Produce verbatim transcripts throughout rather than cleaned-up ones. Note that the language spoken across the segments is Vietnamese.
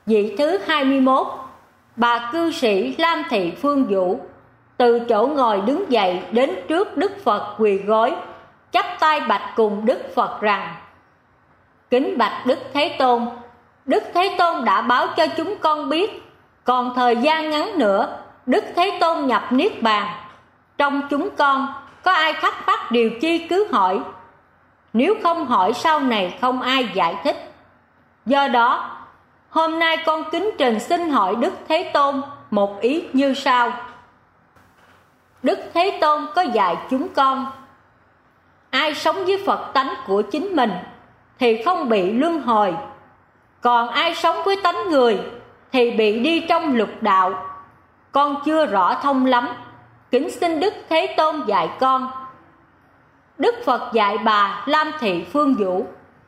Vị thứ hai mươi mốt, bà cư sĩ Lam Thị Phương Vũ từ chỗ ngồi đứng dậy đến trước Đức Phật quỳ gối, chắp tay bạch cùng Đức Phật rằng: Kính bạch Đức Thế Tôn, Đức Thế Tôn đã báo cho chúng con biết, còn thời gian ngắn nữa Đức Thế Tôn nhập Niết Bàn. Trong chúng con có ai thắc mắc điều chi cứ hỏi, nếu không hỏi sau này không ai giải thích. Do đó hôm nay con kính trình xin hỏi Đức Thế Tôn một ý như sau. Đức Thế Tôn có dạy chúng con, ai sống với Phật tánh của chính mình thì không bị luân hồi, còn ai sống với tánh người thì bị đi trong lục đạo. Con chưa rõ thông lắm, kính xin Đức Thế Tôn dạy con. Đức Phật dạy bà Lam Thị Phương Vũ: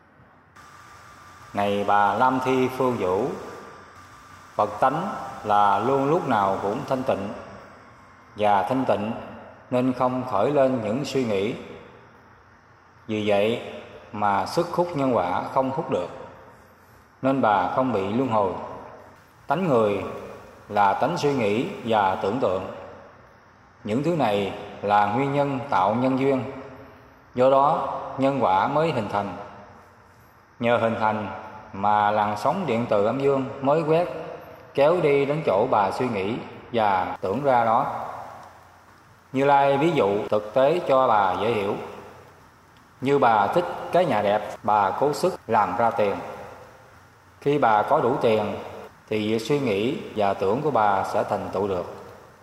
Này bà Lam Thị Phương Vũ, Phật tánh là luôn lúc nào cũng thanh tịnh, và thanh tịnh nên không khởi lên những suy nghĩ. Vì vậy mà sức hút nhân quả không hút được, nên bà không bị luân hồi. Tánh người là tánh suy nghĩ và tưởng tượng. Những thứ này là nguyên nhân tạo nhân duyên, do đó nhân quả mới hình thành. Nhờ hình thành mà làn sóng điện từ âm dương mới quét kéo đi đến chỗ bà suy nghĩ và tưởng ra đó. Như Lai ví dụ thực tế cho bà dễ hiểu. Như bà thích cái nhà đẹp, bà cố sức làm ra tiền. Khi bà có đủ tiền thì việc suy nghĩ và tưởng của bà sẽ thành tựu được.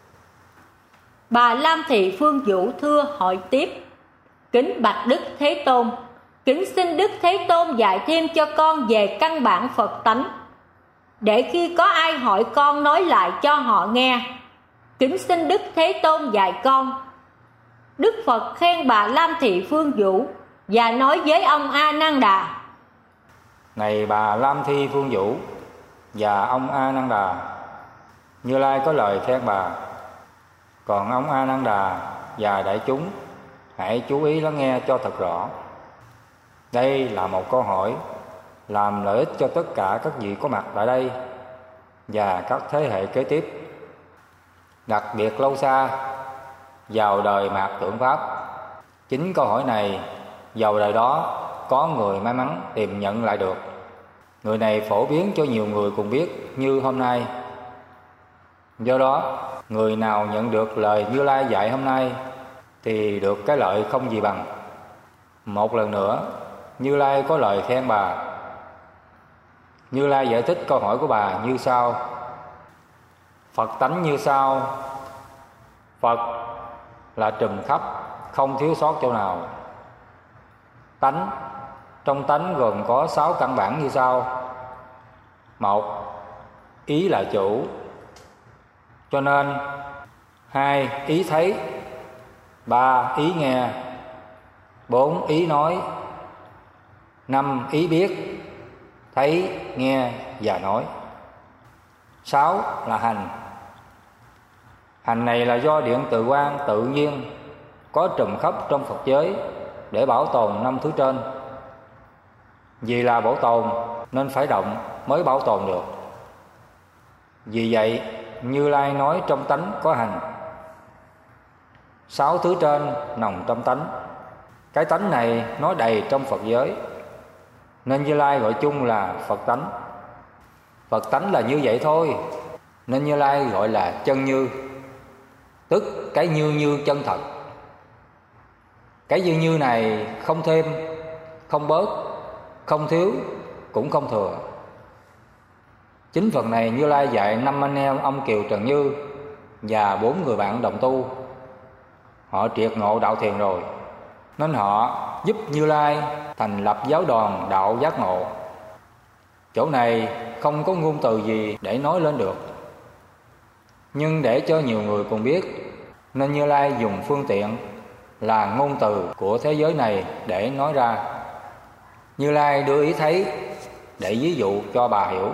Bà Lam Thị Phương Vũ thưa hỏi tiếp: Kính bạch Đức Thế Tôn, kính xin Đức Thế Tôn dạy thêm cho con về căn bản Phật tánh, để khi có ai hỏi con nói lại cho họ nghe. Kính xin Đức Thế Tôn dạy con. Đức Phật khen bà Lam Thị Phương Vũ và nói với ông A Nan Đà: Này bà Lam Thị Phương Vũ và ông A Nan Đà, Như Lai có lời khen bà. Còn ông A Nan Đà và đại chúng hãy chú ý lắng nghe cho thật rõ. Đây là một câu hỏi làm lợi ích cho tất cả các vị có mặt tại đây và các thế hệ kế tiếp, đặc biệt lâu xa vào đời mạt tượng Pháp. Chính câu hỏi này vào đời đó có người may mắn tìm nhận lại được. Người này phổ biến cho nhiều người cùng biết như hôm nay. Do đó người nào nhận được lời Như Lai dạy hôm nay thì được cái lợi không gì bằng. Một lần nữa Như Lai có lời khen bà. Như Lai giải thích câu hỏi của bà như sau: Phật tánh như sau. Phật là trùm khắp, không thiếu sót chỗ nào. Tánh, trong tánh gồm có sáu căn bản như sau. Một, ý là chủ, cho nên hai, ý thấy. Ba, ý nghe. Bốn, ý nói. Năm, ý biết, thấy, nghe và nói. Sáu là hành. Hành này là do điện từ quang tự nhiên có trùm khắp trong Phật giới để bảo tồn năm thứ trên. Vì là bảo tồn nên phải động mới bảo tồn được. Vì vậy Như Lai nói trong tánh có hành. Sáu thứ trên nằm trong tánh. Cái tánh này nói đầy trong Phật giới, nên Như Lai gọi chung là Phật tánh. Phật tánh là như vậy thôi, nên Như Lai gọi là chân như, tức cái như như chân thật. Cái như như này không thêm, không bớt, không thiếu, cũng không thừa. Chính phần này Như Lai dạy năm anh em ông Kiều Trần Như và bốn người bạn đồng tu. Họ triệt ngộ đạo thiền rồi, nên họ giúp Như Lai thành lập giáo đoàn đạo giác ngộ. Chỗ này không có ngôn từ gì để nói lên được, nhưng để cho nhiều người cùng biết, nên Như Lai dùng phương tiện là ngôn từ của thế giới này để nói ra. Như Lai đưa ý thấy để ví dụ cho bà hiểu.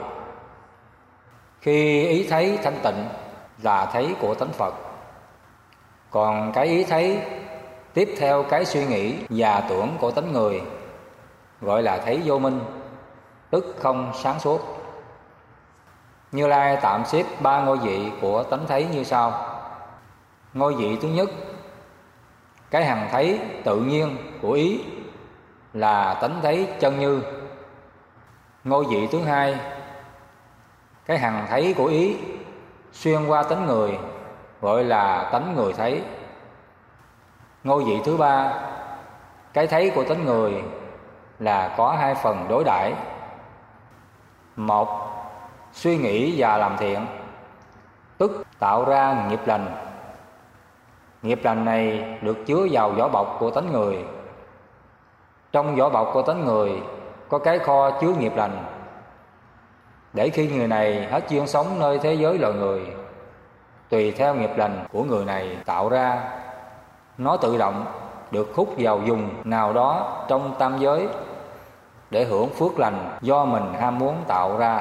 Khi ý thấy thanh tịnh là thấy của tánh Phật, còn cái ý thấy tiếp theo cái suy nghĩ và tưởng của tánh người gọi là thấy vô minh, tức không sáng suốt. Như Lai tạm xếp ba ngôi vị của tánh thấy như sau. Ngôi vị thứ nhất, cái hằng thấy tự nhiên của ý là tánh thấy chân như. Ngôi vị thứ hai, cái hằng thấy của ý xuyên qua tánh người gọi là tánh người thấy. Ngôi vị thứ ba, cái thấy của tánh người là có hai phần đối đãi. Một, suy nghĩ và làm thiện, tức tạo ra nghiệp lành. Nghiệp lành này được chứa vào vỏ bọc của tánh người. Trong vỏ bọc của tánh người có cái kho chứa nghiệp lành, để khi người này hết duyên sống nơi thế giới loài người, tùy theo nghiệp lành của người này tạo ra, nó tự động được hút vào vùng nào đó trong tam giới để hưởng phước lành do mình ham muốn tạo ra.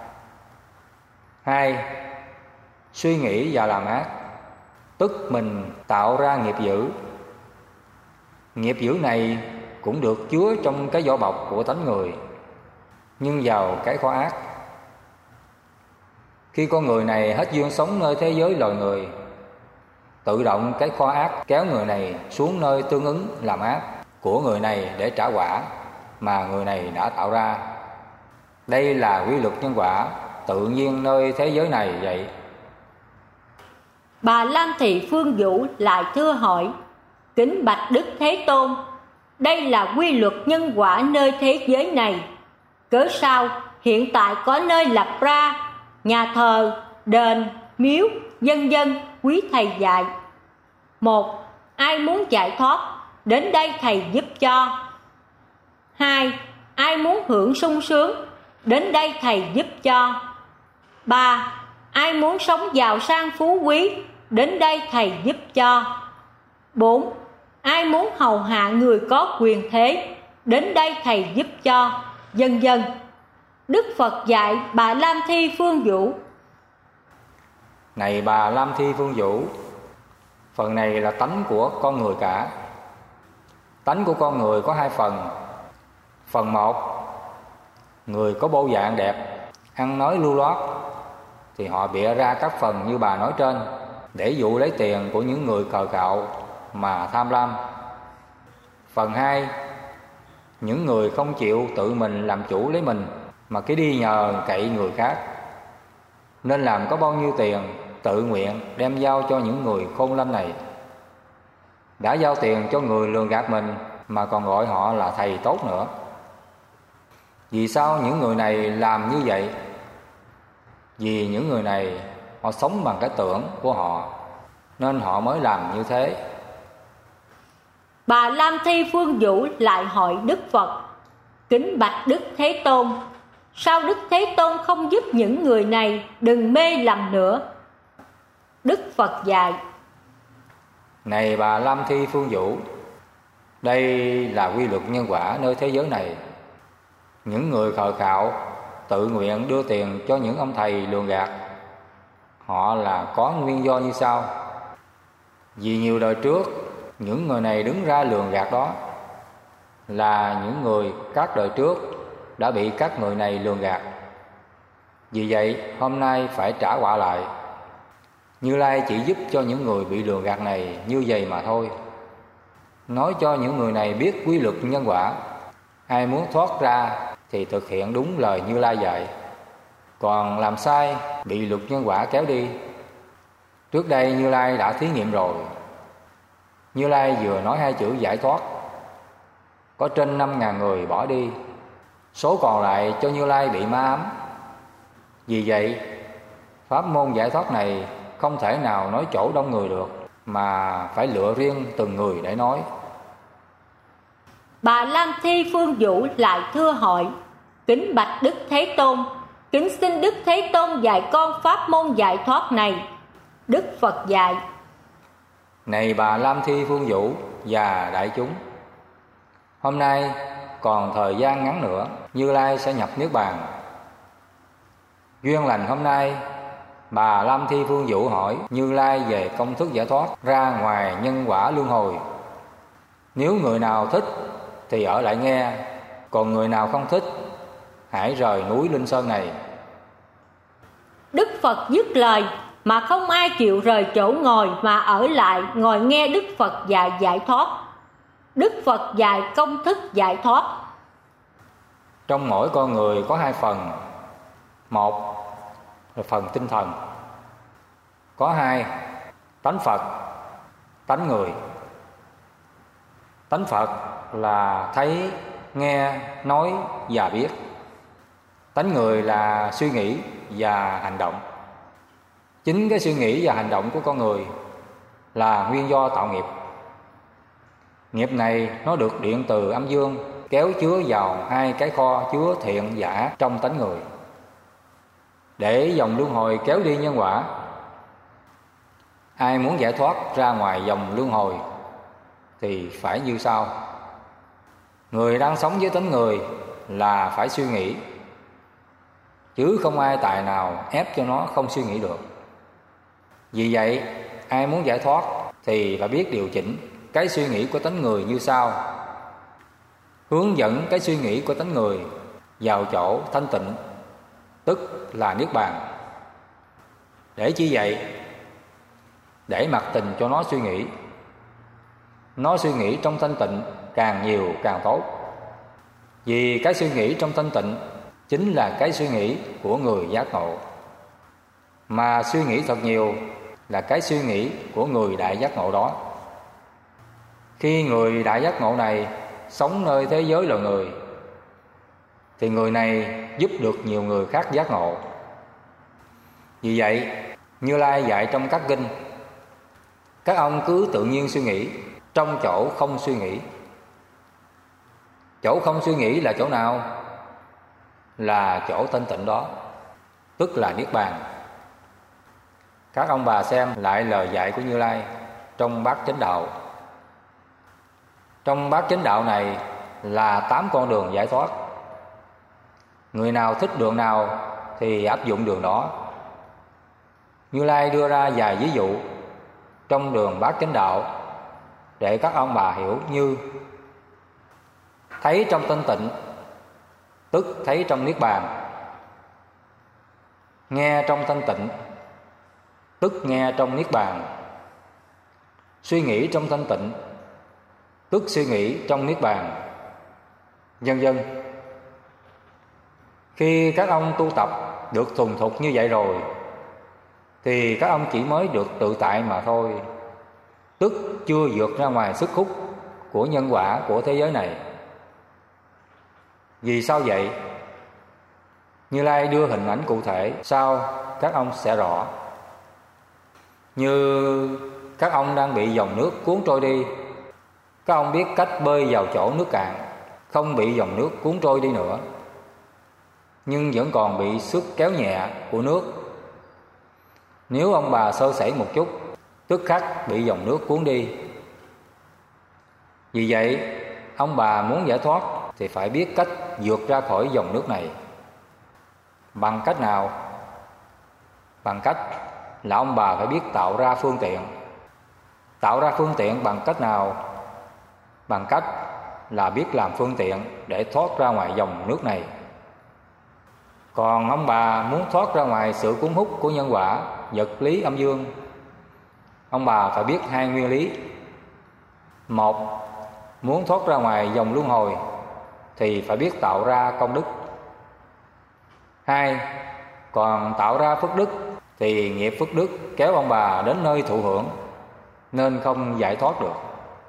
Hai, suy nghĩ và làm ác, tức mình tạo ra nghiệp dữ. Nghiệp dữ này cũng được chứa trong cái vỏ bọc của tánh người, nhưng vào cái kho ác. Khi con người này hết duyên sống nơi thế giới loài người, tự động cái kho ác kéo người này xuống nơi tương ứng làm ác của người này để trả quả mà người này đã tạo ra. Đây là quy luật nhân quả tự nhiên nơi thế giới này vậy. Bà Lam Thị Phương Vũ lại thưa hỏi: Kính bạch Đức Thế Tôn, đây là quy luật nhân quả nơi thế giới này. Cớ sao hiện tại có nơi lập ra nhà thờ, đền, miếu, vân vân quý thầy dạy? Một, ai muốn giải thoát, đến đây thầy giúp cho. Hai, ai muốn hưởng sung sướng, đến đây thầy giúp cho. Ba, ai muốn sống giàu sang phú quý, đến đây thầy giúp cho. Bốn, ai muốn hầu hạ người có quyền thế, đến đây thầy giúp cho, vân vân. Đức Phật dạy bà Lam Thi Phương Vũ: Này bà Lam Thi Phương Vũ, phần này là tánh của con người cả. Tánh của con người có hai phần. Phần một, người có bộ dạng đẹp, ăn nói lưu loát, thì họ bịa ra các phần như bà nói trên để dụ lấy tiền của những người khờ khạo mà tham lam. Phần hai, những người không chịu tự mình làm chủ lấy mình mà cứ đi nhờ cậy người khác, nên làm có bao nhiêu tiền tự nguyện đem giao cho những người khôn lanh này. Đã giao tiền cho người lường gạt mình mà còn gọi họ là thầy tốt nữa. Vì sao những người này làm như vậy? Vì những người này họ sống bằng cái tưởng của họ, nên họ mới làm như thế. Bà Lam Thi Phương Vũ lại hỏi Đức Phật: Kính bạch Đức Thế Tôn, sao Đức Thế Tôn không giúp những người này đừng mê lầm nữa? Đức Phật dạy: Này bà Lam Thi Phương Vũ, đây là quy luật nhân quả nơi thế giới này. Những người khờ khạo tự nguyện đưa tiền cho những ông thầy lường gạt, họ là có nguyên do như sau. Vì nhiều đời trước, những người này đứng ra lường gạt đó là những người các đời trước đã bị các người này lường gạt. Vì vậy hôm nay phải trả quả lại. Như Lai chỉ giúp cho những người bị lường gạt này như vậy mà thôi, nói cho những người này biết quy luật nhân quả. Ai muốn thoát ra thì thực hiện đúng lời Như Lai dạy, còn làm sai bị luật nhân quả kéo đi. Trước đây Như Lai đã thí nghiệm rồi. Như Lai vừa nói hai chữ giải thoát, có trên năm ngàn người bỏ đi, số còn lại cho Như Lai bị ma ám. Vì vậy pháp môn giải thoát này không thể nào nói chỗ đông người được, mà phải lựa riêng từng người để nói. Bà Lam Thi Phương Vũ lại thưa hỏi: Kính bạch Đức Thế Tôn, kính xin Đức Thế Tôn dạy con pháp môn giải thoát này. Đức Phật dạy: Này bà Lam Thi Phương Vũ và đại chúng, hôm nay còn thời gian ngắn nữa, Như Lai sẽ nhập Niết Bàn. Duyên lành hôm nay, bà Lam Thi Phương Vũ hỏi Như Lai về công thức giải thoát ra ngoài nhân quả luân hồi. Nếu người nào thích thì ở lại nghe, còn người nào không thích hãy rời núi Linh Sơn này. Đức Phật dứt lời mà không ai chịu rời chỗ ngồi mà ở lại ngồi nghe Đức Phật dạy giải thoát. Đức Phật dạy công thức giải thoát. Trong mỗi con người có hai phần. Một là phần tinh thần. Có hai, tánh Phật, tánh người. Tánh Phật là thấy, nghe, nói và biết. Tánh người là suy nghĩ và hành động. Chính cái suy nghĩ và hành động của con người là nguyên do tạo nghiệp. Nghiệp này nó được điện từ âm dương kéo chứa vào hai cái kho chứa thiện và ác trong tánh người, để dòng luân hồi kéo đi nhân quả. Ai muốn giải thoát ra ngoài dòng luân hồi thì phải như sau. Người đang sống với tánh người là phải suy nghĩ, chứ không ai tài nào ép cho nó không suy nghĩ được. Vì vậy, ai muốn giải thoát thì phải biết điều chỉnh cái suy nghĩ của tánh người như sau. Hướng dẫn cái suy nghĩ của tánh người vào chỗ thanh tịnh, tức là Niết Bàn. Để chi vậy? Để mặc tình cho nó suy nghĩ. Nó suy nghĩ trong thanh tịnh càng nhiều càng tốt. Vì cái suy nghĩ trong thanh tịnh chính là cái suy nghĩ của người giác ngộ. Mà suy nghĩ thật nhiều là cái suy nghĩ của người đại giác ngộ đó. Khi người đại giác ngộ này sống nơi thế giới loài người thì người này giúp được nhiều người khác giác ngộ. Vì vậy, Như Lai dạy trong các kinh, các ông cứ tự nhiên suy nghĩ trong chỗ không suy nghĩ. Chỗ không suy nghĩ là chỗ nào? Là chỗ thanh tịnh đó, tức là Niết Bàn. Các ông bà xem lại lời dạy của Như Lai trong Bát Chánh Đạo. Trong Bát Chánh Đạo này là tám con đường giải thoát. Người nào thích đường nào thì áp dụng đường đó. Như Lai đưa ra vài ví dụ trong đường Bát Chánh Đạo để các ông bà hiểu như: thấy trong thanh tịnh, tức thấy trong Niết Bàn. Nghe trong thanh tịnh, tức nghe trong Niết Bàn. Suy nghĩ trong thanh tịnh, tức suy nghĩ trong Niết Bàn, vân vân. Khi các ông tu tập được thuần thục như vậy rồi thì các ông chỉ mới được tự tại mà thôi, tức chưa vượt ra ngoài sức hút của nhân quả của thế giới này. Vì sao vậy? Như Lai đưa hình ảnh cụ thể, sau các ông sẽ rõ. Như các ông đang bị dòng nước cuốn trôi đi, các ông biết cách bơi vào chỗ nước cạn, không bị dòng nước cuốn trôi đi nữa, nhưng vẫn còn bị sức kéo nhẹ của nước. Nếu ông bà sơ sẩy một chút, tức khắc bị dòng nước cuốn đi. Vì vậy, ông bà muốn giải thoát thì phải biết cách vượt ra khỏi dòng nước này. Bằng cách nào? Bằng cách là ông bà phải biết tạo ra phương tiện. Tạo ra phương tiện bằng cách nào? Bằng cách là biết làm phương tiện để thoát ra ngoài dòng nước này. Còn ông bà muốn thoát ra ngoài sự cuốn hút của nhân quả, vật lý âm dương, ông bà phải biết hai nguyên lý. Một, muốn thoát ra ngoài dòng luân hồi thì phải biết tạo ra công đức. Hai, còn tạo ra phước đức thì nghiệp phước đức kéo ông bà đến nơi thụ hưởng, nên không giải thoát được.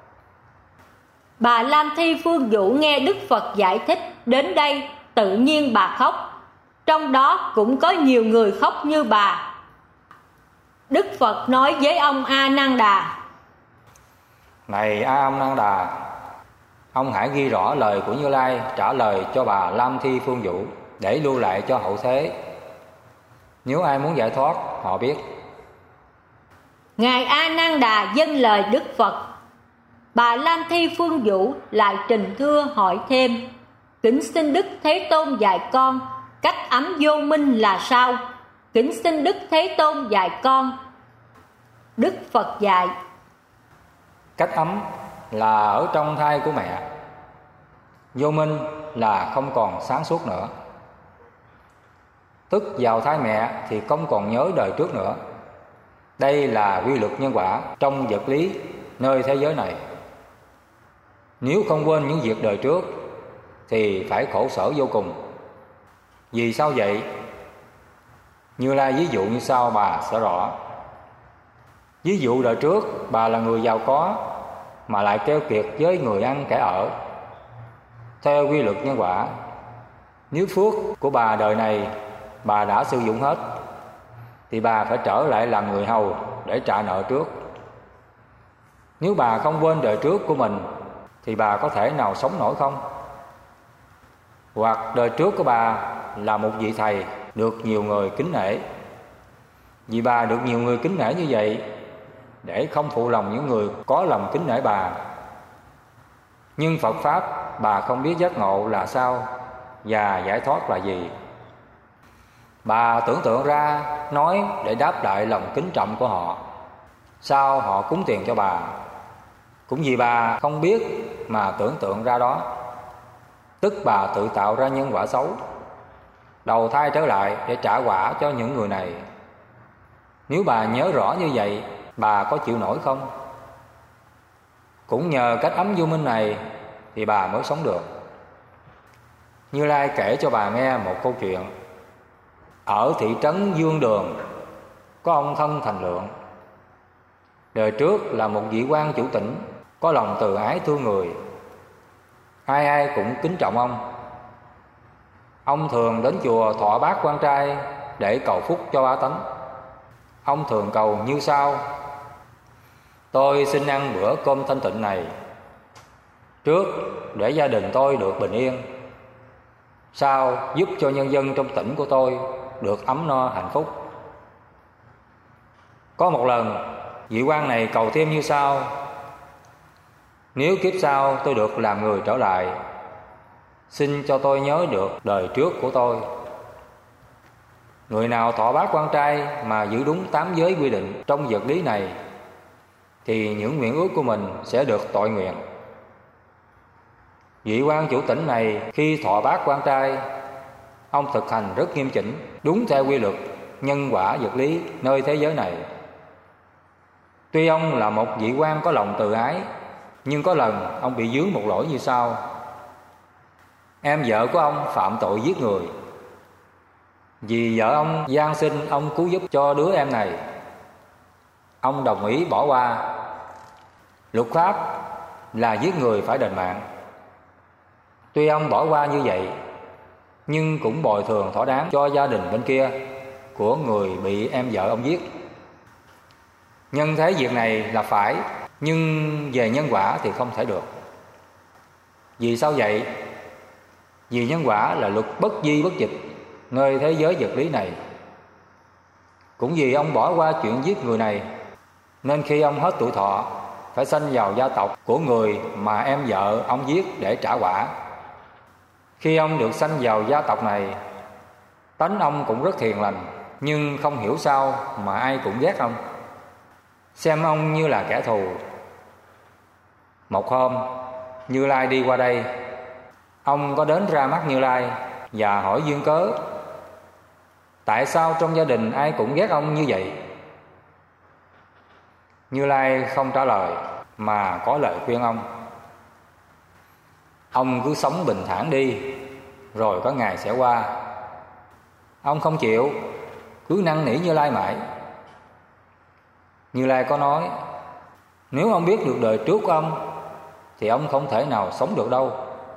Bà Lam Thi Phương Vũ nghe Đức Phật giải thích đến đây, tự nhiên bà khóc. Trong đó cũng có nhiều người khóc như bà. Đức Phật nói với ông A Nan Đà: Này A Nan Đà, ông hãy ghi rõ lời của Như Lai trả lời cho bà Lam Thi Phương Vũ để lưu lại cho hậu thế. Nếu ai muốn giải thoát, họ biết. Ngài A Nan Đà dâng lời Đức Phật. Bà Lam Thi Phương Vũ lại trình thưa hỏi thêm: Kính xin Đức Thế Tôn dạy con cách ấm vô minh là sao? Kính xin Đức Thế Tôn dạy con. Đức Phật dạy: Cách ấm là ở trong thai của mẹ. Vô minh là không còn sáng suốt nữa. tức vào thai mẹ thì không còn nhớ đời trước nữa. Đây là quy luật nhân quả trong vật lý nơi thế giới này. Nếu không quên những việc đời trước thì phải khổ sở vô cùng. Vì sao vậy? Như Lai ví dụ như sau, bà sẽ rõ. Ví dụ đời trước bà là người giàu có mà lại keo kiệt với người ăn kẻ ở. Theo quy luật nhân quả, nếu phước của bà đời này bà đã sử dụng hết thì bà phải trở lại làm người hầu để trả nợ trước. Nếu bà không quên đời trước của mình thì bà có thể nào sống nổi không? Hoặc đời trước của bà là một vị thầy được nhiều người kính nể. Vì bà được nhiều người kính nể như vậy để không phụ lòng những người có lòng kính nể bà. Nhưng Phật Pháp bà không biết giác ngộ là sao và giải thoát là gì. Bà tưởng tượng ra nói để đáp lại lòng kính trọng của họ. Sao họ cúng tiền cho bà? Cũng vì bà không biết mà tưởng tượng ra đó, tức bà tự tạo ra nhân quả xấu, đầu thai trở lại để trả quả cho những người này. Nếu bà nhớ rõ như vậy, bà có chịu nổi không? Cũng nhờ cách ấm vô minh này thì bà mới sống được. Như Lai kể cho bà nghe một câu chuyện. Ở thị trấn Dương Đường có ông Thân Thành Lượng. Đời trước là một vị quan chủ tỉnh, có lòng từ ái thương người, ai ai cũng kính trọng ông. Ông thường đến chùa thọ bát quan trai để cầu phúc cho bá tánh. Ông thường cầu như sau: tôi xin ăn bữa cơm thanh tịnh này, trước để gia đình tôi được bình yên, sau giúp cho nhân dân trong tỉnh của tôi được ấm no hạnh phúc. Có một lần vị quan này cầu thêm như sau: nếu kiếp sau tôi được làm người trở lại, xin cho tôi nhớ được đời trước của tôi. Người nào thọ bát quan trai mà giữ đúng tám giới quy định trong vật lý này thì những nguyện ước của mình sẽ được tội nguyện. Vị quan chủ tỉnh này khi thọ bát quan trai, ông thực hành rất nghiêm chỉnh, đúng theo quy luật nhân quả vật lý nơi thế giới này. Tuy ông là một vị quan có lòng từ ái, nhưng có lần ông bị vướng một lỗi như sau: em vợ của ông phạm tội giết người. Vì vợ ông van xin ông cứu giúp cho đứa em này, ông đồng ý bỏ qua. Luật pháp là giết người phải đền mạng. Tuy ông bỏ qua như vậy, nhưng cũng bồi thường thỏa đáng cho gia đình bên kia của người bị em vợ ông giết. Nhân thế việc này là phải, nhưng về nhân quả thì không thể được. Vì sao vậy? Vì nhân quả là luật bất di bất dịch nơi thế giới vật lý này. Cũng vì ông bỏ qua chuyện giết người này, nên khi ông hết tuổi thọ phải sanh vào gia tộc của người mà em vợ ông giết để trả quả. Khi ông được sanh vào gia tộc này, tánh ông cũng rất hiền lành, nhưng không hiểu sao mà ai cũng ghét ông, xem ông như là kẻ thù. Một hôm Như Lai đi qua đây, ông có đến ra mắt Như Lai và hỏi duyên cớ: tại sao trong gia đình ai cũng ghét ông như vậy? Như Lai không trả lời mà có lời khuyên ông: ông cứ sống bình thản đi, rồi có ngày sẽ qua. Ông không chịu, cứ năn nỉ Như Lai mãi. Như Lai có nói: nếu ông biết được đời trước của ông thì ông không thể nào sống được đâu.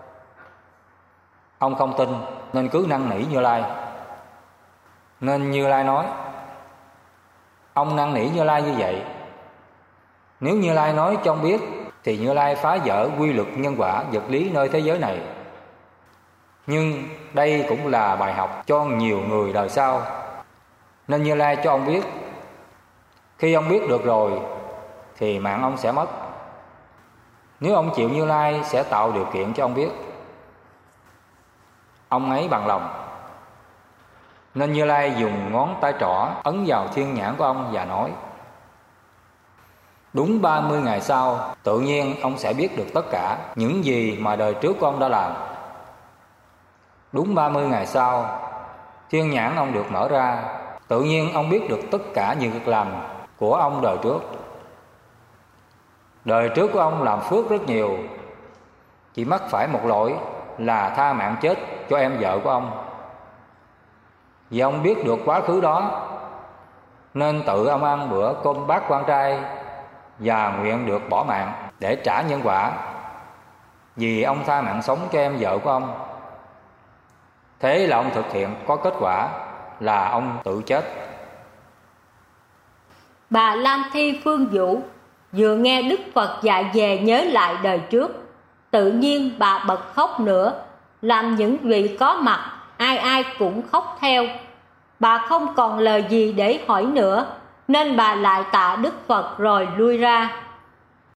Ông không tin nên cứ năn nỉ Như Lai. Nên Như Lai nói: ông năn nỉ Như Lai như vậy, nếu Như Lai nói cho ông biết thì Như Lai phá vỡ quy luật nhân quả vật lý nơi thế giới này. Nhưng đây cũng là bài học cho nhiều người đời sau, nên Như Lai cho ông biết. Khi ông biết được rồi thì mạng ông sẽ mất. Nếu ông chịu, Như Lai sẽ tạo điều kiện cho ông biết. Ông ấy bằng lòng, nên Như Lai dùng ngón tay trỏ ấn vào thiên nhãn của ông và nói: đúng ba mươi ngày sau, tự nhiên ông sẽ biết được tất cả những gì mà đời trước của ông đã làm. Đúng ba mươi ngày sau, thiên nhãn ông được mở ra. Tự nhiên ông biết được tất cả những việc làm của ông đời trước. Đời trước của ông làm phước rất nhiều, chỉ mắc phải một lỗi là tha mạng chết cho em vợ của ông. Vì ông biết được quá khứ đó, nên tự ông ăn bữa cơm bát quan trai và nguyện được bỏ mạng để trả nhân quả, vì ông tha mạng sống cho em vợ của ông. Thế là ông thực hiện có kết quả là ông tự chết. Bà Lam Thi Phương Vũ vừa nghe Đức Phật dạy về nhớ lại đời trước, tự nhiên bà bật khóc nữa, làm những vị có mặt ai ai cũng khóc theo. Bà không còn lời gì để hỏi nữa, nên bà lại tạ Đức Phật rồi lui ra.